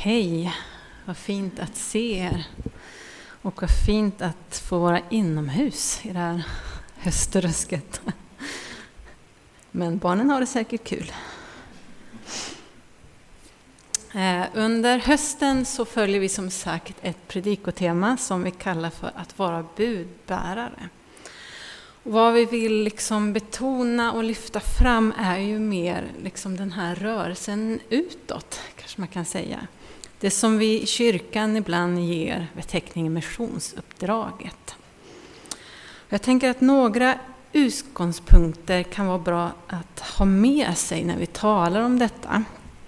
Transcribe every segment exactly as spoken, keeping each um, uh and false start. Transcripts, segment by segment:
Hej, vad fint att se er och vad fint att få vara inomhus i det här höstrusket. Men barnen har det säkert kul. Under hösten så följer vi som sagt ett predikotema som vi kallar för att vara budbärare. Och vad vi vill liksom betona och lyfta fram är ju mer liksom den här rörelsen utåt, kanske man kan säga. Det som vi i kyrkan ibland ger beteckningen missionsuppdraget. Jag tänker att några utgångspunkter kan vara bra att ha med sig när vi talar om detta.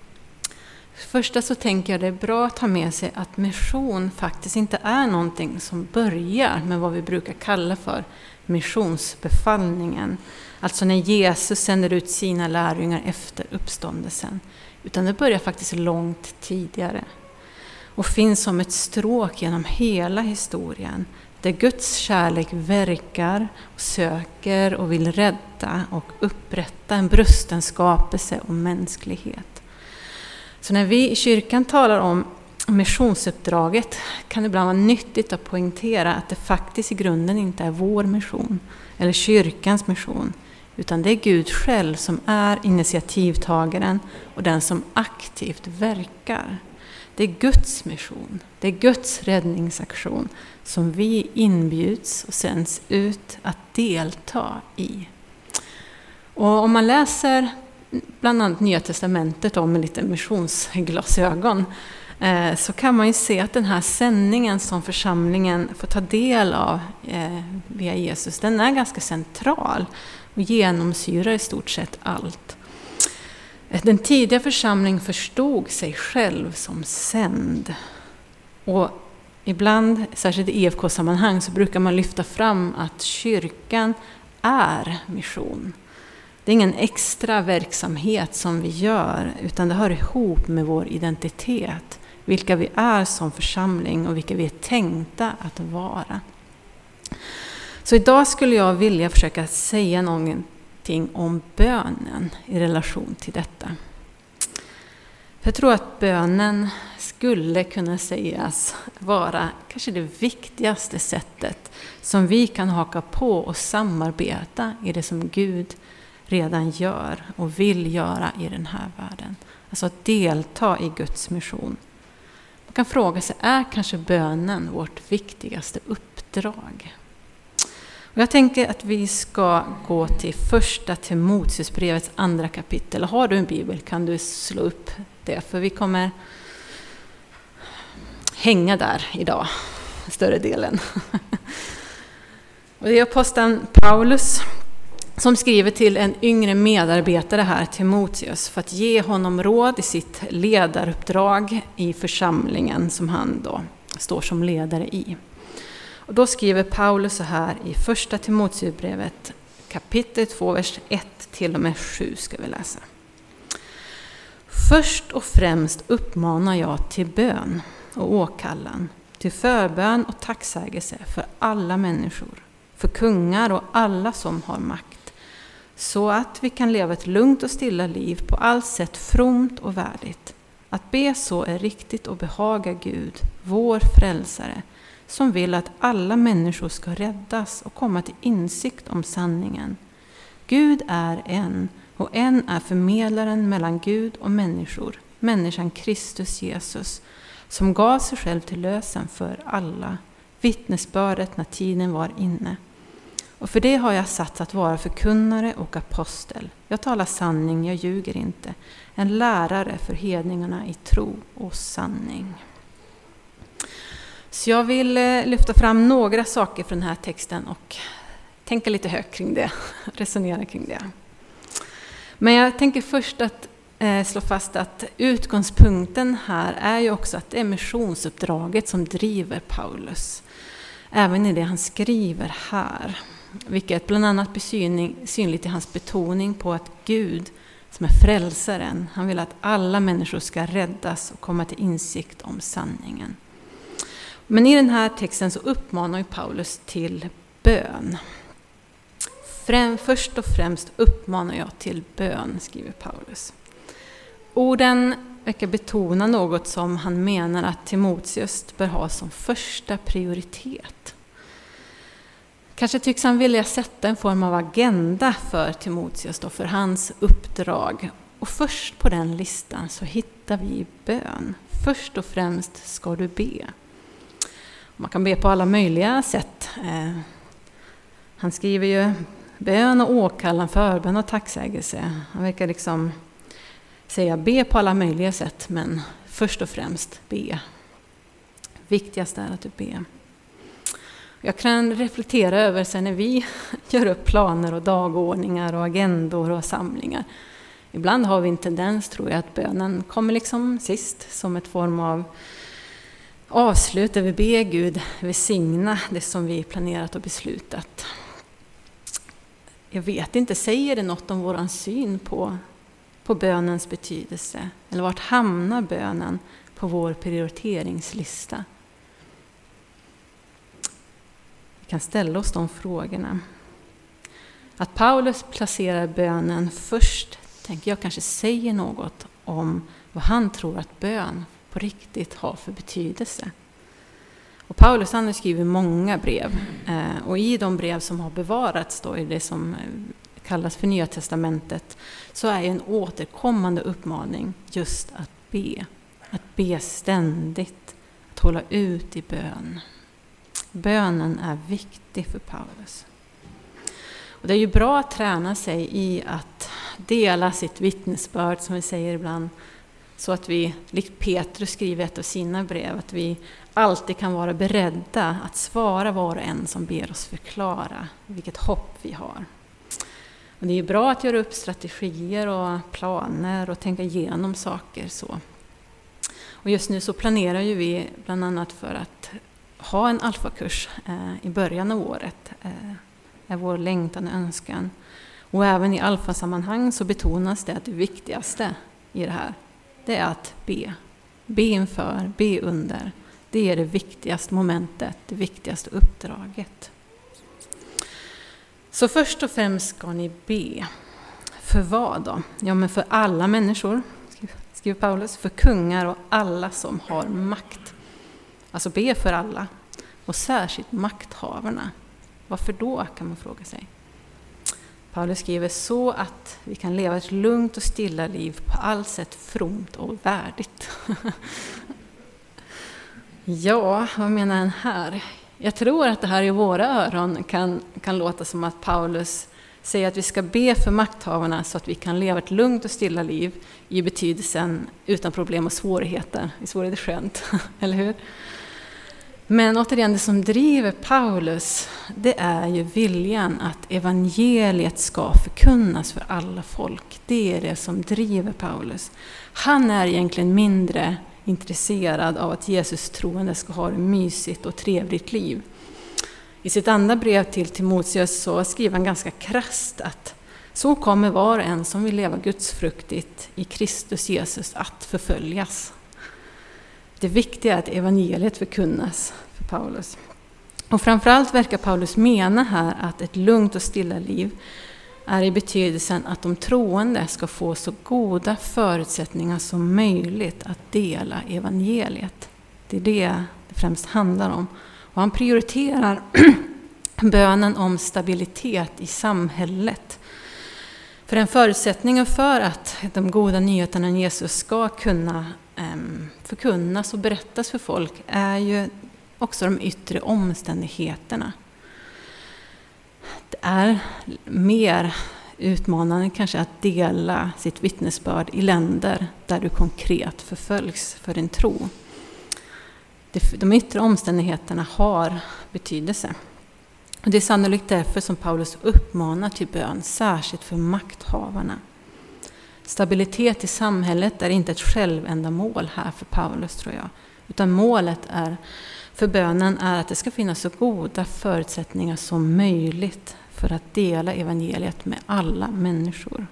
Första så tänker jag det är bra att ha med sig att mission faktiskt inte är någonting som börjar med vad vi brukar kalla för missionsbefallningen. Alltså när Jesus sänder ut sina lärjungar efter uppståndelsen. Utan det börjar faktiskt långt tidigare. Och finns som ett stråk genom hela historien. Där Guds kärlek verkar och söker och vill rädda och upprätta en brusten skapelse och mänsklighet. Så när vi i kyrkan talar om missionsuppdraget kan det ibland vara nyttigt att poängtera att det faktiskt i grunden inte är vår mission eller kyrkans mission, utan det är Gud själv som är initiativtagaren och den som aktivt verkar. Det är Guds mission, det är Guds räddningsaktion som vi inbjuds och sänds ut att delta i. Och om man läser bland annat Nya testamentet om med lite missionsglasögon eh, så kan man ju se att den här sändningen som församlingen får ta del av eh, via Jesus, den är ganska central och genomsyrar i stort sett allt. Den tidiga församlingen förstod sig själv som sänd. Och ibland, särskilt i E F K-sammanhang, så brukar man lyfta fram att kyrkan är mission. Det är ingen extra verksamhet som vi gör, utan det hör ihop med vår identitet. Vilka vi är som församling och vilka vi är tänkta att vara. Så idag skulle jag vilja försöka säga någonting om bönen i relation till detta. Jag tror att bönen skulle kunna sägas vara kanske det viktigaste sättet som vi kan haka på och samarbeta i det som Gud redan gör och vill göra i den här världen. Alltså att delta i Guds mission. Man kan fråga sig, är kanske bönen vårt viktigaste uppdrag? Och jag tänker att vi ska gå till första Timoteusbrevets andra kapitel. Har du en bibel kan du slå upp det, för vi kommer hänga där idag, större delen. Och det är aposteln Paulus som skriver till en yngre medarbetare här, Timoteus, för att ge honom råd i sitt ledaruppdrag i församlingen som han då står som ledare i. Och då skriver Paulus så här i första Timoteusbrevet kapitel två, vers ett till och med sju ska vi läsa. Först och främst uppmanar jag till bön och åkallan, till förbön och tacksägelse för alla människor, för kungar och alla som har makt, så att vi kan leva ett lugnt och stilla liv på allt sätt fromt och värdigt. Att be så är riktigt och behaga Gud, vår frälsare, som vill att alla människor ska räddas och komma till insikt om sanningen. Gud är en, och en är förmedlaren mellan Gud och människor, människan Kristus Jesus, som gav sig själv till lösen för alla, vittnesbördet när tiden var inne. Och för det har jag satt att vara förkunnare och apostel. Jag talar sanning, jag ljuger inte. En lärare för hedningarna i tro och sanning. Så jag vill lyfta fram några saker från den här texten och tänka lite högt kring det, resonera kring det. Men jag tänker först att eh, slå fast att utgångspunkten här är ju också att det är missionsuppdraget som driver Paulus. Även i det han skriver här. Vilket bland annat blir synligt i hans betoning på att Gud som är frälsaren, han vill att alla människor ska räddas och komma till insikt om sanningen. Men i den här texten så uppmanar ju Paulus till bön. Främ, först och främst uppmanar jag till bön, skriver Paulus. Orden verkar betona något som han menar att Timoteus bör ha som första prioritet. Kanske tycks han vilja sätta en form av agenda för Timoteus då, för hans uppdrag. Och först på den listan så hittar vi bön. Först och främst ska du be. Man kan be på alla möjliga sätt. Eh, han skriver ju bön och åkallan, förbön och tacksägelse. Han verkar liksom säga be på alla möjliga sätt, men först och främst be. Viktigast är att du ber. Jag kan reflektera över sen när vi gör upp planer och dagordningar och agendor och samlingar. Ibland har vi en tendens, tror jag, att bönen kommer liksom sist som ett form av avslut där vi ber Gud välsigna det som vi planerat och beslutat. Jag vet inte, säger det något om våran syn på, på bönens betydelse? Eller vart hamnar bönen på vår prioriteringslista? Vi kan ställa oss de frågorna. Att Paulus placerar bönen först, tänker jag kanske säger något om vad han tror att bön på riktigt har för betydelse. Och Paulus han har skrivit många brev, eh, och i de brev som har bevarats då, i det som kallas för Nya testamentet, så är en återkommande uppmaning just att be. Att be ständigt, att hålla ut i bön. Bönen är viktig för Paulus. Och det är ju bra att träna sig i att dela sitt vittnesbörd, som vi säger ibland, så att vi, likt Petrus skriver ett av sina brev, att vi alltid kan vara beredda att svara var och en som ber oss förklara vilket hopp vi har. Och det är bra att göra upp strategier och planer och tänka igenom saker så. Och just nu så planerar ju vi bland annat för att ha en alfakurs eh, i början av året. Eh, är vår längtan och önskan. Och även i alfasammanhang så betonas det att det viktigaste i det här, det är att be. Be inför, be under. Det är det viktigaste momentet, det viktigaste uppdraget. Så först och främst ska ni be. För vad då? Ja, men för alla människor, skriver Paulus, för kungar och alla som har makt. Alltså be för alla, och särskilt makthavarna. Varför då, kan man fråga sig. Paulus skriver så att vi kan leva ett lugnt och stilla liv, på allt sätt fromt och värdigt. Ja, vad menar han här? Jag tror att det här i våra öron kan, kan låta som att Paulus säger att vi ska be för makthavarna så att vi kan leva ett lugnt och stilla liv, i betydelsen utan problem och svårigheter. Det vore det skönt, eller hur? Men återigen, det som driver Paulus, det är ju viljan att evangeliet ska förkunnas för alla folk. Det är det som driver Paulus. Han är egentligen mindre intresserad av att Jesus troende ska ha ett mysigt och trevligt liv. I sitt andra brev till Timoteus så skriver han ganska krasst att så kommer var och en som vill leva gudsfruktigt i Kristus Jesus att förföljas. Det viktiga är att evangeliet förkunnas för Paulus. Och framförallt verkar Paulus mena här att ett lugnt och stilla liv är i betydelsen att de troende ska få så goda förutsättningar som möjligt att dela evangeliet. Det är det det främst handlar om. Och han prioriterar bönen om stabilitet i samhället. För en förutsättning för att de goda nyheterna om Jesus ska kunna förkunnas och berättas för folk är ju också de yttre omständigheterna. Det är mer utmanande kanske att dela sitt vittnesbörd i länder där du konkret förföljs för din tro. De yttre omständigheterna har betydelse. Och det är sannolikt därför som Paulus uppmanar till bön, särskilt för makthavarna. Stabilitet i samhället är inte ett självändamål här för Paulus, tror jag. Utan målet är, för bönen är att det ska finnas så goda förutsättningar som möjligt för att dela evangeliet med alla människor.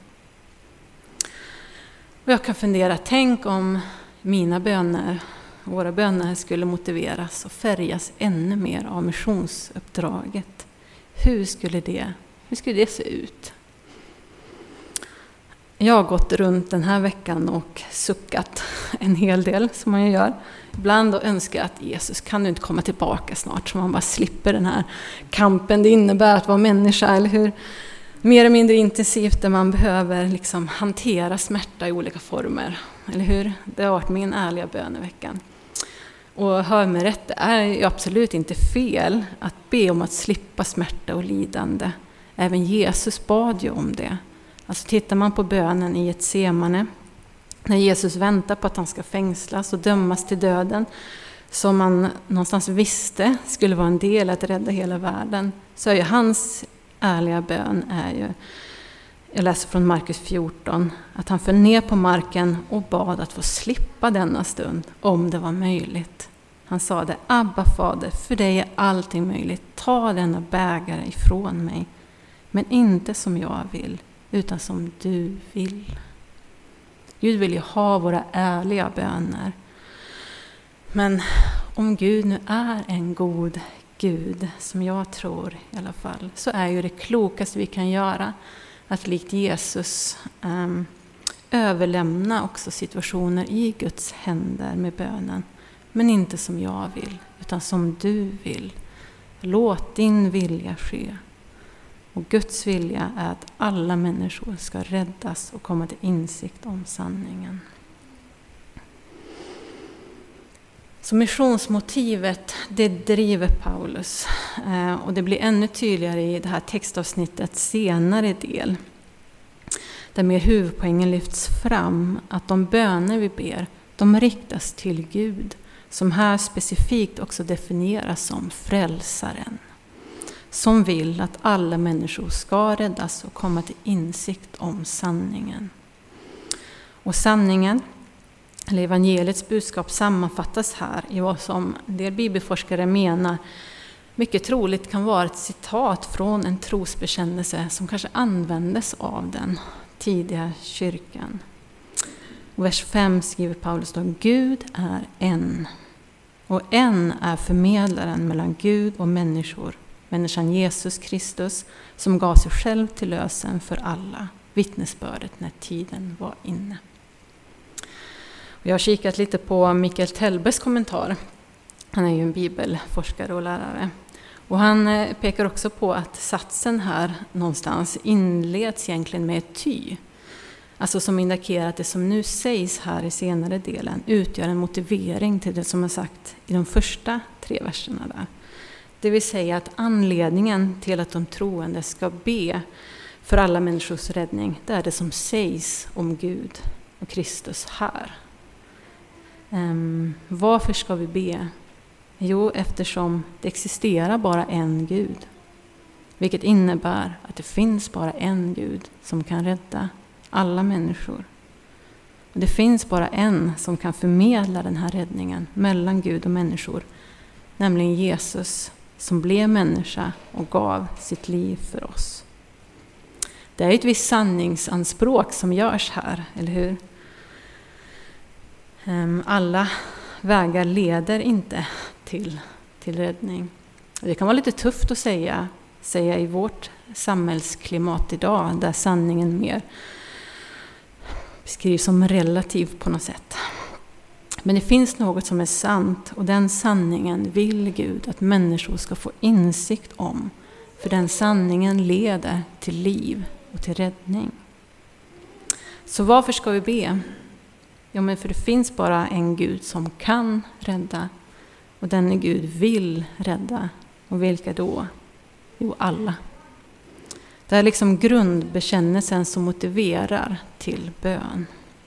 Och jag kan fundera, tänk om mina böner, våra böner skulle motiveras och färgas ännu mer av missionsuppdraget. Hur skulle det, hur skulle det se ut? Jag har gått runt den här veckan och suckat en hel del som man ju gör. Ibland och önskar att Jesus, kan du inte komma tillbaka snart så man bara slipper den här kampen det innebär att vara människa, eller hur? Mer eller mindre intensivt där man behöver liksom hantera smärta i olika former, eller hur? Det har varit min ärliga bön i veckan. Och hör mig rätt, det är ju absolut inte fel att be om att slippa smärta och lidande. Även Jesus bad ju om det. Alltså tittar man på bönen i Getsemane, när Jesus väntar på att han ska fängslas och dömas till döden, som man någonstans visste skulle vara en del att rädda hela världen, så är ju hans ärliga bön är ju, jag läser från Markus fjorton, att han föll ner på marken och bad att få slippa denna stund, om det var möjligt. Han sa det, Abba fader, för dig är allting möjligt, ta denna bägare ifrån mig, men inte som jag vill, utan som du vill. Gud vill ju ha våra ärliga böner. Men om Gud nu är en god Gud, som jag tror i alla fall, så är ju det klokaste vi kan göra att likt Jesus um, överlämna också situationer i Guds händer med bönen. Men inte som jag vill, utan som du vill. Låt din vilja ske. Och Guds vilja är att alla människor ska räddas och komma till insikt om sanningen. Så missionsmotivet, det driver Paulus. Och det blir ännu tydligare i det här textavsnittet senare del. Där mer huvudpoängen lyfts fram att de böner vi ber, de riktas till Gud. Som här specifikt också definieras som frälsaren. Som vill att alla människor ska räddas och komma till insikt om sanningen. Och sanningen, eller evangeliets budskap, sammanfattas här i vad som en del bibelforskare menar mycket troligt kan vara ett citat från en trosbekännelse som kanske användes av den tidiga kyrkan. Och vers fem skriver Paulus då, Gud är en. Och en är förmedlaren mellan Gud och människor. Människan Jesus Kristus som gav sig själv till lösen för alla. Vittnesbördet när tiden var inne. Och jag har kikat lite på Mikael Tellbergs kommentar. Han är ju en bibelforskare och lärare. Och han pekar också på att satsen här någonstans inleds egentligen med ett ty. Alltså som indikerar att det som nu sägs här i senare delen utgör en motivering till det som är sagt i de första tre verserna där. Det vill säga att anledningen till att de troende ska be för alla människors räddning, det är det som sägs om Gud och Kristus här. Um, varför ska vi be? Jo, eftersom det existerar bara en Gud. Vilket innebär att det finns bara en Gud som kan rädda alla människor. Och det finns bara en som kan förmedla den här räddningen mellan Gud och människor. Nämligen Jesus som blev människa och gav sitt liv för oss. Det är ett visst sanningsanspråk som görs här, eller hur? Alla vägar leder inte till, till räddning. Det kan vara lite tufft att säga, säga i vårt samhällsklimat idag, där sanningen mer beskrivs som relativ på något sätt. Men det finns något som är sant, och den sanningen vill Gud att människor ska få insikt om. För den sanningen leder till liv och till räddning. Så varför ska vi be? Ja, men för det finns bara en Gud som kan rädda, och den Gud vill rädda. Och vilka då? Jo, alla. Det är liksom grundbekännelsen som motiverar till bön.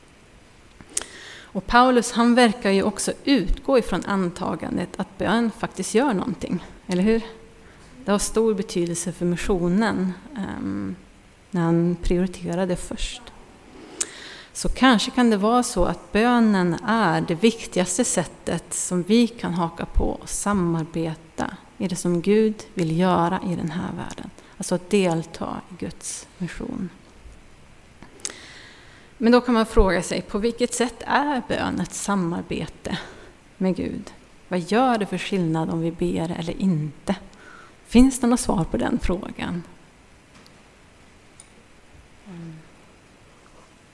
Och Paulus, han verkar ju också utgå ifrån antagandet att bön faktiskt gör någonting, eller hur? Det har stor betydelse för missionen um, när han prioriterade först. Så kanske kan det vara så att bönen är det viktigaste sättet som vi kan haka på och samarbeta i det som Gud vill göra i den här världen. Alltså att delta i Guds mission. Men då kan man fråga sig, på vilket sätt är bön ett samarbete med Gud? Vad gör det för skillnad om vi ber eller inte? Finns det något svar på den frågan?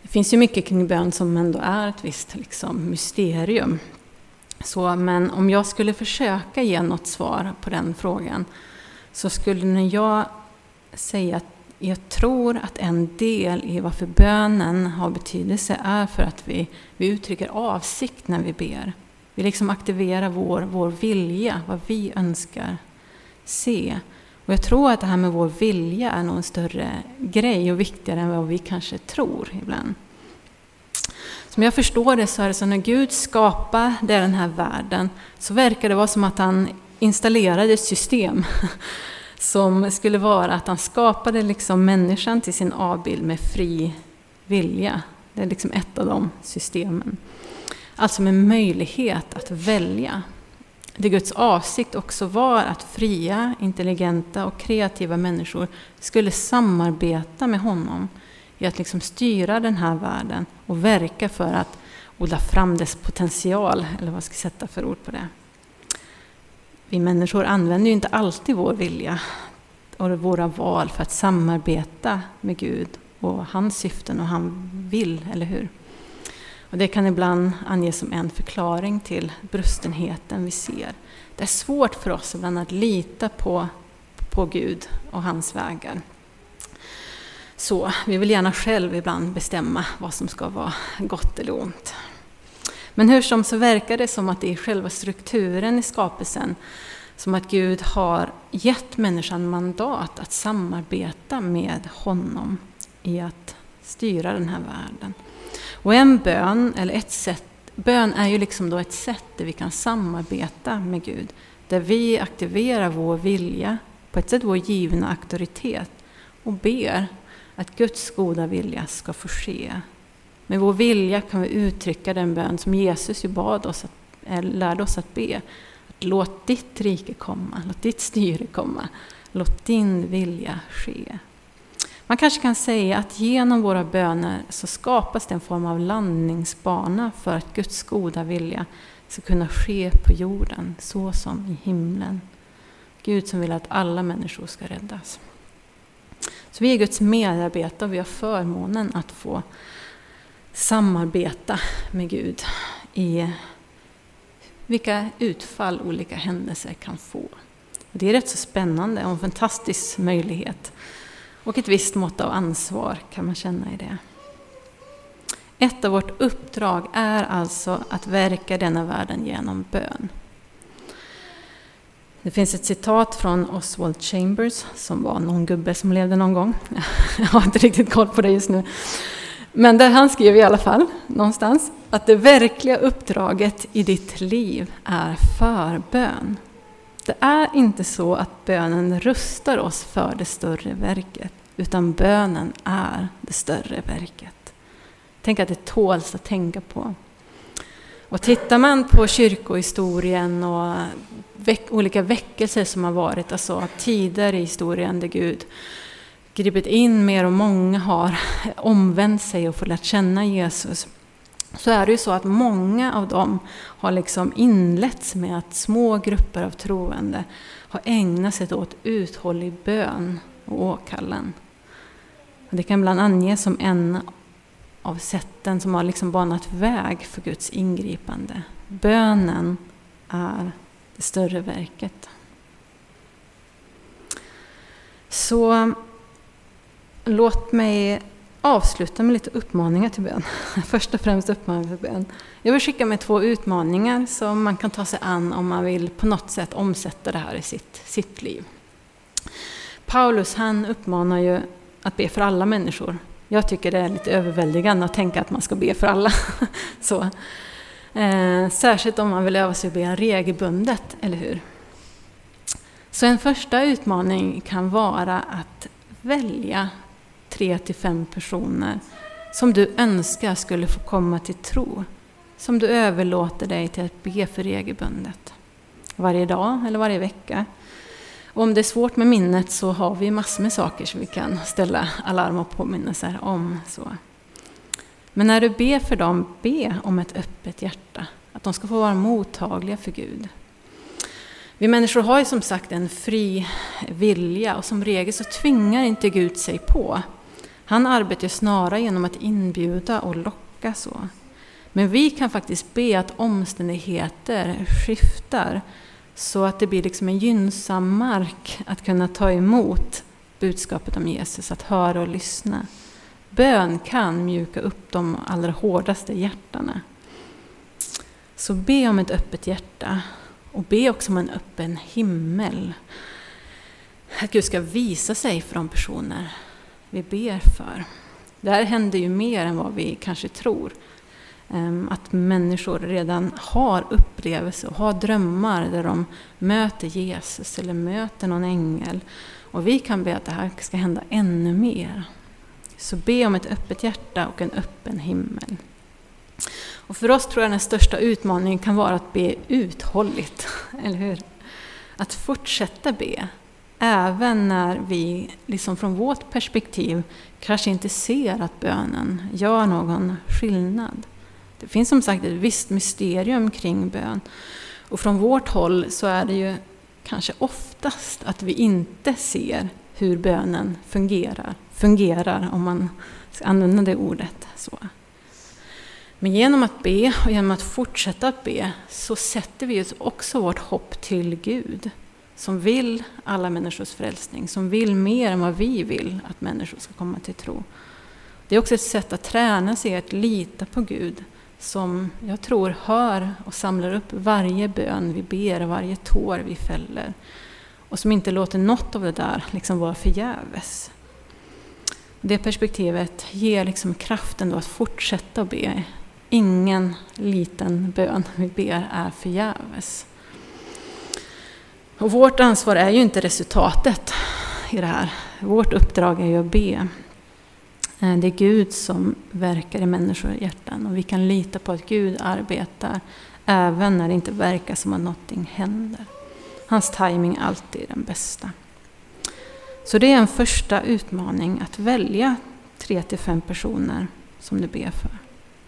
Det finns ju mycket kring bön som ändå är ett visst liksom, mysterium. Så, men om jag skulle försöka ge något svar på den frågan så skulle jag säga att jag tror att en del i varför bönen har betydelse är för att vi, vi uttrycker avsikt när vi ber. Vi liksom aktiverar vår, vår vilja, vad vi önskar se. Och jag tror att det här med vår vilja är nog en större grej och viktigare än vad vi kanske tror ibland. Som jag förstår det så är det så när Gud skapar den här världen så verkar det vara som att han installerade ett system som skulle vara att han skapade liksom människan till sin avbild med fri vilja. Det är liksom ett av de systemen. Alltså med möjlighet att välja. Det Guds avsikt också var att fria, intelligenta och kreativa människor skulle samarbeta med honom i att liksom styra den här världen och verka för att odla fram dess potential, eller vad ska jag sätta för ord på det. Vi människor använder ju inte alltid vår vilja och våra val för att samarbeta med Gud och hans syften och han vill, eller hur? Och det kan ibland anges som en förklaring till brustenheten vi ser. Det är svårt för oss ibland att lita på, på Gud och hans vägar. Så vi vill gärna själv ibland bestämma vad som ska vara gott eller ont. Men hur som så verkar det som att det är själva strukturen i skapelsen som att Gud har gett människan mandat att samarbeta med honom i att styra den här världen. Och en bön, eller ett sätt, bön är ju liksom då ett sätt där vi kan samarbeta med Gud. Där vi aktiverar vår vilja, på ett sätt vår givna auktoritet och ber att Guds goda vilja ska få ske. Med vår vilja kan vi uttrycka den bön som Jesus ju bad oss att, eller lärde oss att be. Att låt ditt rike komma, låt ditt styre komma, låt din vilja ske. Man kanske kan säga att genom våra böner så skapas det en form av landningsbana för att Guds goda vilja ska kunna ske på jorden så som i himlen. Gud som vill att alla människor ska räddas. Så vi är Guds medarbetare och vi har förmånen att få samarbeta med Gud i vilka utfall olika händelser kan få. Och det är rätt så spännande och en fantastisk möjlighet. Och ett visst mått av ansvar kan man känna i det. Ett av vårt uppdrag är alltså att verka denna världen genom bön. Det finns ett citat från Oswald Chambers som var någon gubbe som levde någon gång. Jag har inte riktigt koll på det just nu. Men där han skrev i alla fall någonstans att det verkliga uppdraget i ditt liv är förbön. Det är inte så att bönen rustar oss för det större verket, utan bönen är det större verket. Tänk att det tåls att tänka på. Och tittar man på kyrkohistorien och veck- olika väckelser som har varit, alltså tider i historien där Gud gripit in mer och många har omvänt sig och fått lärt känna Jesus, så är det ju så att många av dem har liksom inletts med att små grupper av troende har ägnat sig åt uthållig bön och åkallan. Och det kan bland anges som en av sätten som har liksom banat väg för Guds ingripande. Bönen är det större verket. Så låt mig avsluta med lite uppmaningar till bön. Först och främst uppmaningar till bön. Jag vill skicka med två utmaningar som man kan ta sig an om man vill på något sätt omsätta det här i sitt, sitt liv. Paulus han uppmanar ju att be för alla människor. Jag tycker det är lite överväldigande att tänka att man ska be för alla. Så. Eh, särskilt om man vill öva sig att be regelbundet, eller hur? Så en första utmaning kan vara att välja tre till fem personer som du önskar skulle få komma till tro. Som du överlåter dig till att be för regelbundet. Varje dag eller varje vecka. Och om det är svårt med minnet så har vi massor med saker som vi kan ställa alarm och påminnelser om. Så. Men när du ber för dem, be om ett öppet hjärta. Att de ska få vara mottagliga för Gud. Vi människor har ju som sagt en fri vilja och som regel så tvingar inte Gud sig på. Han arbetar snarare genom att inbjuda och locka så. Men vi kan faktiskt be att omständigheter skiftar så att det blir liksom en gynnsam mark att kunna ta emot budskapet om Jesus, att höra och lyssna. Bön kan mjuka upp de allra hårdaste hjärtarna. Så be om ett öppet hjärta och be också om en öppen himmel. Att Gud ska visa sig för de personer vi ber för. Det här händer ju mer än vad vi kanske tror. Att människor redan har upplevelser och har drömmar där de möter Jesus eller möter någon ängel. Och vi kan be att det här ska hända ännu mer. Så be om ett öppet hjärta och en öppen himmel. Och för oss tror jag den största utmaningen kan vara att be uthålligt, eller hur? Att fortsätta be, även när vi liksom från vårt perspektiv kanske inte ser att bönen gör någon skillnad. Det finns som sagt ett visst mysterium kring bön. Och från vårt håll så är det ju kanske oftast att vi inte ser hur bönen fungerar. Fungerar, om man ska använda det ordet så. Men genom att be och genom att fortsätta att be så sätter vi också vårt hopp till Gud. Som vill alla människors frälsning. Som vill mer än vad vi vill att människor ska komma till tro. Det är också ett sätt att träna sig att lita på Gud. Som jag tror hör och samlar upp varje bön vi ber, varje tår vi fäller. Och som inte låter något av det där liksom vara förgäves. Det perspektivet ger liksom kraften då att fortsätta att be. Ingen liten bön vi ber är förgäves. Och vårt ansvar är ju inte resultatet i det här. Vårt uppdrag är ju att be. Det är Gud som verkar i människors hjärtan. Och vi kan lita på att Gud arbetar även när det inte verkar som att någonting händer. Hans timing är alltid den bästa. Så det är en första utmaning att välja tre till fem personer som du ber för.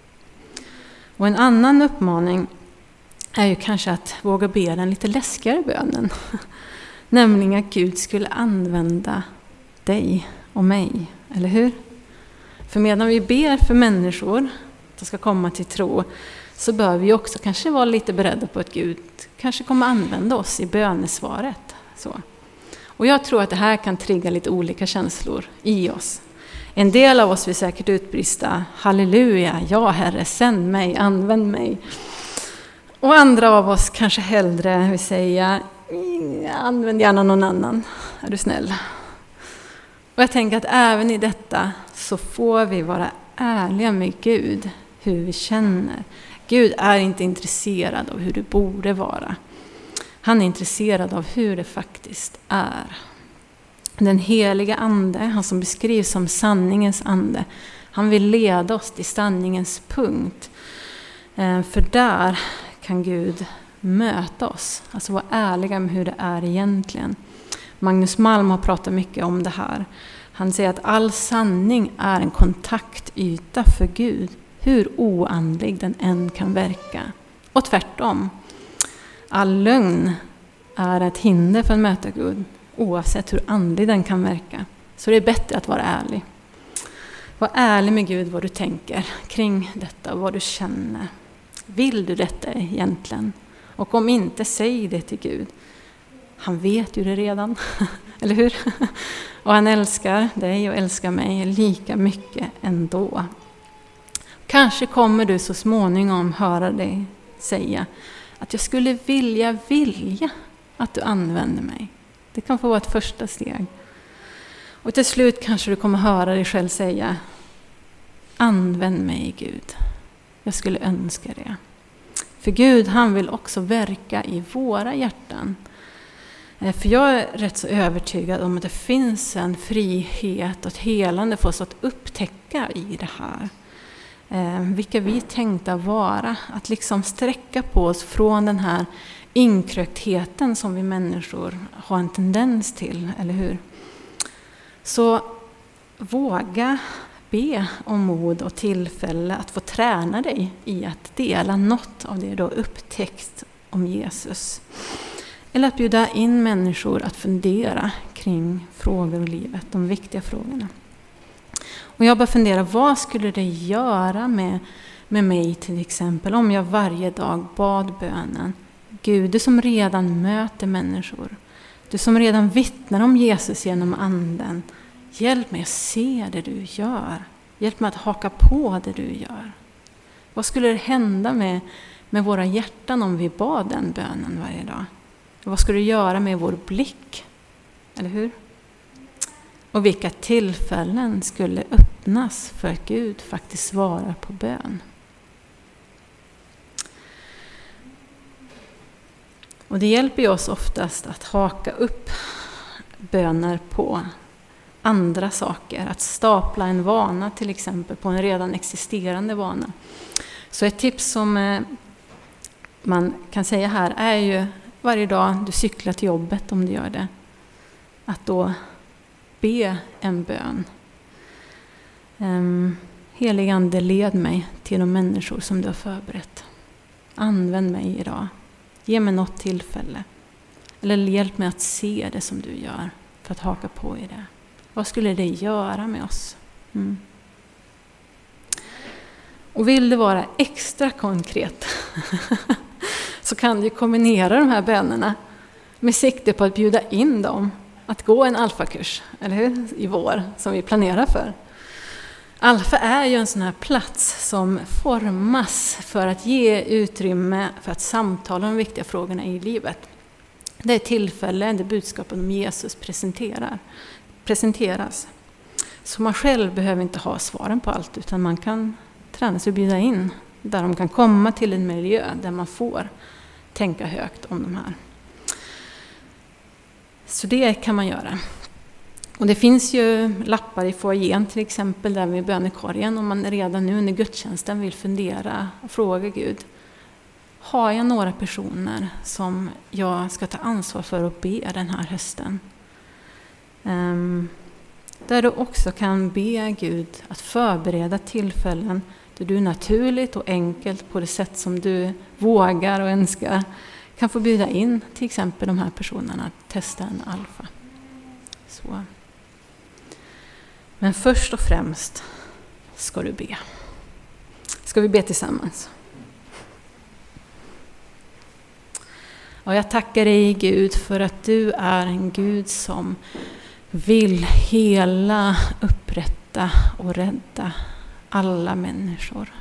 Och en annan uppmaning är ju kanske att våga be den lite läskigare bönen. Nämligen att Gud skulle använda dig och mig, eller hur? För medan vi ber för människor att de ska komma till tro så bör vi också kanske vara lite beredda på att Gud kanske kommer använda oss i bönesvaret. Så. Och jag tror att det här kan trigga lite olika känslor i oss. En del av oss vill säkert utbrista: halleluja, ja Herre, sänd mig, använd mig. Och andra av oss kanske hellre vill säga: använd gärna någon annan, är du snäll. Och jag tänker att även i detta så får vi vara ärliga med Gud, hur vi känner. Gud är inte intresserad av hur det borde vara. Han är intresserad av hur det faktiskt är. Den heliga ande, han som beskrivs som sanningens ande, han vill leda oss till sanningens punkt. För där kan Gud möta oss. Alltså vara ärliga med hur det är egentligen. Magnus Malm har pratat mycket om det här. Han säger att all sanning är en kontaktyta för Gud. Hur oandlig den än kan verka. Och tvärtom. All lögn är ett hinder för att möta Gud. Oavsett hur andlig den kan verka. Så det är bättre att vara ärlig. Var ärlig med Gud vad du tänker kring detta och vad du känner. Vill du detta egentligen? Och om inte, säg det till Gud. Han vet ju det redan, eller hur? Och han älskar dig och älskar mig lika mycket ändå. Kanske kommer du så småningom höra dig säga att jag skulle vilja, vilja att du använder mig. Det kan få vara ett första steg. Och till slut kanske du kommer höra dig själv säga: använd mig, Gud. Jag skulle önska det. För Gud, han vill också verka i våra hjärtan. För jag är rätt så övertygad om att det finns en frihet och ett helande för oss att upptäcka i det här. Eh, vilka vi tänkta vara. Att liksom sträcka på oss från den här inkröktheten som vi människor har en tendens till, eller hur? Så våga be om mod och tillfälle att få träna dig i att dela något av det du har upptäckt om Jesus. Eller att bjuda in människor att fundera kring frågor i livet, de viktiga frågorna. Och jag bara funderar, vad skulle det göra med, med mig till exempel om jag varje dag bad bönen: Gud, du som redan möter människor, du som redan vittnar om Jesus genom anden, hjälp mig att se det du gör. Hjälp mig att haka på det du gör. Vad skulle det hända med, med våra hjärtan om vi bad den bönen varje dag? Vad skulle det göra med vår blick? Eller hur? Och vilka tillfällen skulle öppnas för att Gud faktiskt svarar på bön? Och det hjälper ju oss oftast att haka upp böner på andra saker. Att stapla en vana till exempel på en redan existerande vana. Så ett tips som man kan säga här är ju varje dag du cyklar till jobbet, om du gör det, att då be en bön. Um, Helige Ande, led mig till de människor som du har förberett. Använd mig idag. Ge mig något tillfälle. Eller hjälp mig att se det som du gör för att haka på i det. Vad skulle det göra med oss? Mm. Och vill det vara extra konkret så kan du kombinera de här bönerna med sikte på att bjuda in dem att gå en alfakurs, eller hur? I vår, som vi planerar för. Alfa är ju en sån här plats som formas för att ge utrymme för att samtala om de viktiga frågorna i livet. Det är tillfälle där budskapen om Jesus presenterar, presenteras. Så man själv behöver inte ha svaren på allt, utan man kan träna sig och bjuda in där de kan komma till en miljö där man får tänka högt om de här. Så det kan man göra. Och det finns ju lappar i foajén till exempel där vid bönekorgen, om man redan nu under gudstjänsten vill fundera och fråga Gud: har jag några personer som jag ska ta ansvar för att be den här hösten? Um, där du också kan be Gud att förbereda tillfällen där du naturligt och enkelt på det sätt som du vågar och önskar kan få bjuda in till exempel de här personerna att testa en alfa. Så. Men först och främst ska du be. Ska vi be tillsammans? Och jag tackar dig, Gud, för att du är en Gud som vill hela, upprätta och rädda alla människor.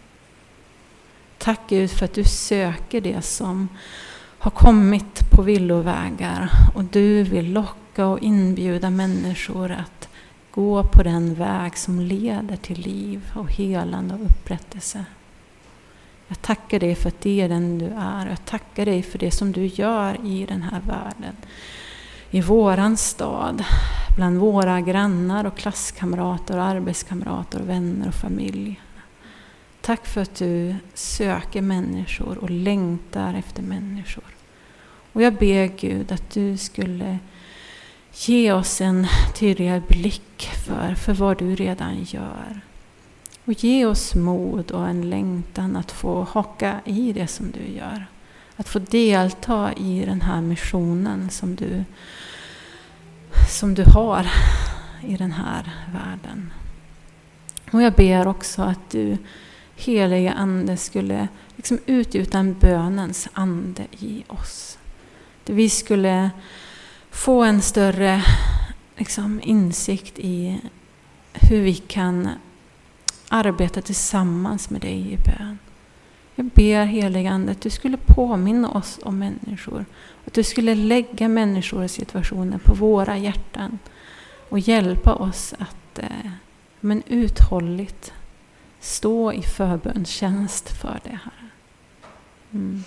Tack Gud för att du söker det som har kommit på villovägar, och du vill locka och inbjuda människor att gå på den väg som leder till liv och helande och upprättelse. Jag tackar dig för att det är den du är. Jag tackar dig för det som du gör i den här världen. I våran stad, bland våra grannar och klasskamrater och arbetskamrater och vänner och familj. Tack för att du söker människor och längtar efter människor. Och jag ber Gud att du skulle ge oss en tydligare blick för, för vad du redan gör. Och ge oss mod och en längtan att få haka i det som du gör. Att få delta i den här missionen som du, som du har i den här världen. Och jag ber också att du, heliga ande, skulle liksom utgjuta en bönens ande i oss. Där vi skulle få en större liksom, insikt i hur vi kan arbeta tillsammans med dig i bön. Jag ber, heliga ande, att du skulle påminna oss om människor. Att du skulle lägga människor och situationer på våra hjärtan. Och hjälpa oss att eh, men uthålligt stå i förbönstjänst för det här. Mm.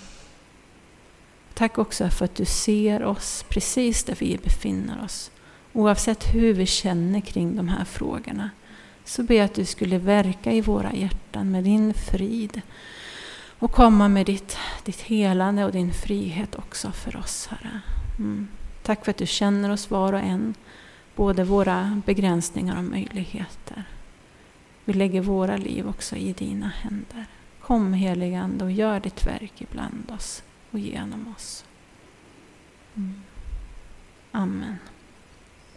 Tack också för att du ser oss precis där vi befinner oss. Oavsett hur vi känner kring de här frågorna. Så ber jag att du skulle verka i våra hjärtan med din frid. Och komma med ditt, ditt helande och din frihet också för oss, Herre. Mm. Tack för att du känner oss var och en. Både våra begränsningar och möjligheter. Vi lägger våra liv också i dina händer. Kom, heliga ande, och gör ditt verk ibland oss och genom oss. Mm. Amen.